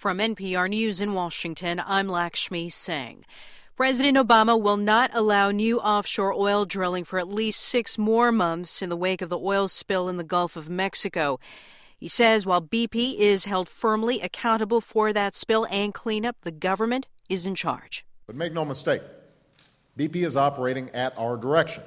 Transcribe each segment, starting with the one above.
From NPR News in Washington, I'm Lakshmi Singh. President Obama will not allow new offshore oil drilling for at least 6 more months in the wake of the oil spill in the Gulf of Mexico. He says while BP is held firmly accountable for that spill and cleanup, the government is in charge. But make no mistake, BP is operating at our direction.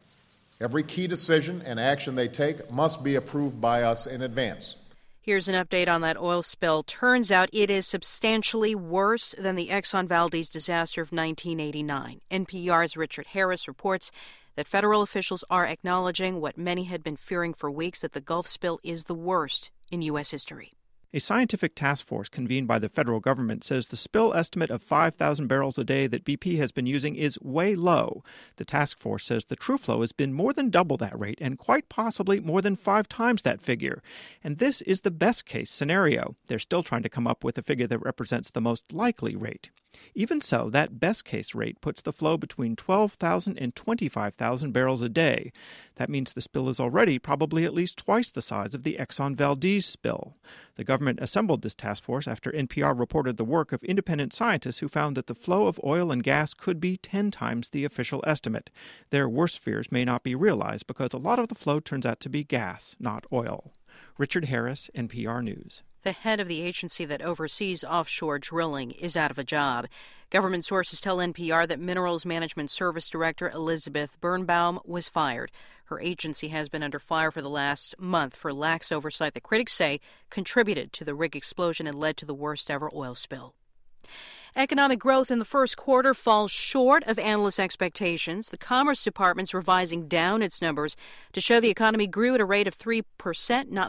Every key decision and action they take must be approved by us in advance. Here's an update on that oil spill. Turns out it is substantially worse than the Exxon Valdez disaster of 1989. NPR's Richard Harris reports that federal officials are acknowledging what many had been fearing for weeks, that the Gulf spill is the worst in U.S. history. A scientific task force convened by the federal government says the spill estimate of 5,000 barrels a day that BP has been using is way low. The task force says the true flow has been more than double that rate and quite possibly more than 5 times that figure. And this is the best-case scenario. They're still trying to come up with a figure that represents the most likely rate. Even so, that best-case rate puts the flow between 12,000 and 25,000 barrels a day. That means the spill is already probably at least twice the size of the Exxon Valdez spill. The government assembled this task force after NPR reported the work of independent scientists who found that the flow of oil and gas could be 10 times the official estimate. Their worst fears may not be realized because a lot of the flow turns out to be gas, not oil. Richard Harris, NPR News. The head of the agency that oversees offshore drilling is out of a job. Government sources tell NPR that Minerals Management Service Director Elizabeth Birnbaum was fired. Her agency has been under fire for the last month for lax oversight that critics say contributed to the rig explosion and led to the worst ever oil spill. Economic growth in the first quarter falls short of analysts' expectations. The Commerce Department's revising down its numbers to show the economy grew at a rate of 3%, not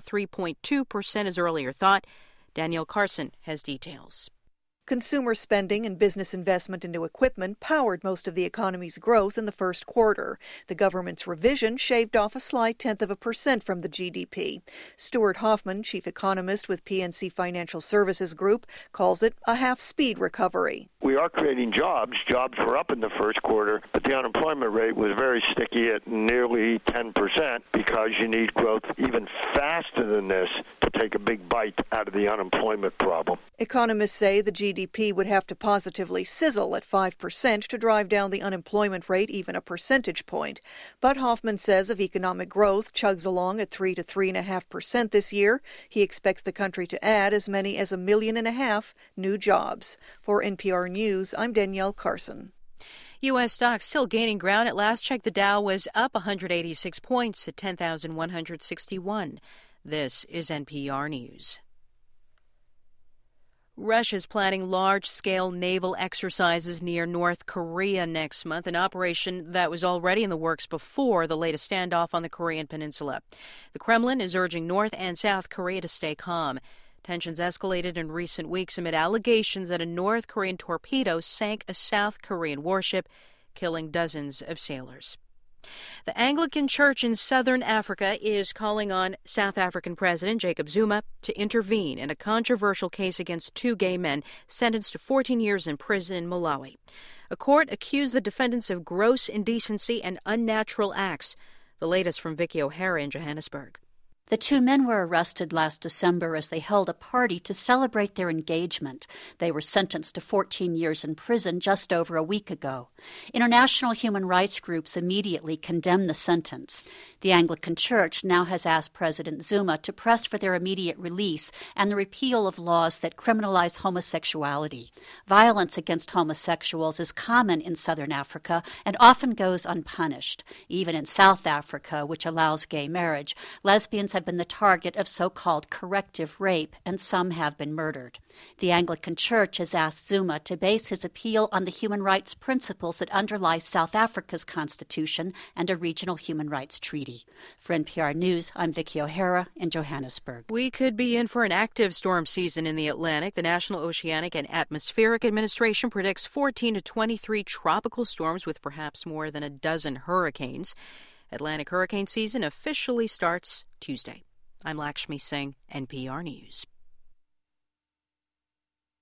3.2% as earlier thought. Danielle Carson has details. Consumer spending and business investment into equipment powered most of the economy's growth in the first quarter. The government's revision shaved off a slight 1/10% from the GDP. Stuart Hoffman, chief economist with PNC Financial Services Group, calls it a half-speed recovery. We are creating jobs. Jobs were up in the first quarter, but the unemployment rate was very sticky at nearly 10% because you need growth even faster than this to take a big bite out of the unemployment problem. Economists say the GDP would have to positively sizzle at 5% to drive down the unemployment rate even a percentage point. But Hoffman says if economic growth chugs along at 3 to 3.5% this year, he expects the country to add as many as 1.5 million new jobs. For NPR News, I'm Danielle Carson. U.S. stocks still gaining ground. At last check, the Dow was up 186 points at 10,161. This is NPR News. Russia's planning large-scale naval exercises near North Korea next month, an operation that was already in the works before the latest standoff on the Korean peninsula. The Kremlin is urging North and South Korea to stay calm. Tensions escalated in recent weeks amid allegations that a North Korean torpedo sank a South Korean warship, killing dozens of sailors. The Anglican Church in southern Africa is calling on South African President Jacob Zuma to intervene in a controversial case against 2 gay men sentenced to 14 years in prison in Malawi. A court accused the defendants of gross indecency and unnatural acts. The latest from Vicky O'Hara in Johannesburg. The 2 men were arrested last December as they held a party to celebrate their engagement. They were sentenced to 14 years in prison just over a week ago. International human rights groups immediately condemned the sentence. The Anglican Church now has asked President Zuma to press for their immediate release and the repeal of laws that criminalize homosexuality. Violence against homosexuals is common in southern Africa and often goes unpunished. Even in South Africa, which allows gay marriage, lesbians have been the target of so-called corrective rape, and some have been murdered. The Anglican Church has asked Zuma to base his appeal on the human rights principles that underlie South Africa's constitution and a regional human rights treaty. For NPR News, I'm Vicky O'Hara in Johannesburg. We could be in for an active storm season in the Atlantic. The National Oceanic and Atmospheric Administration predicts 14 to 23 tropical storms with perhaps more than a dozen hurricanes. Atlantic hurricane season officially starts Tuesday. I'm Lakshmi Singh, NPR News.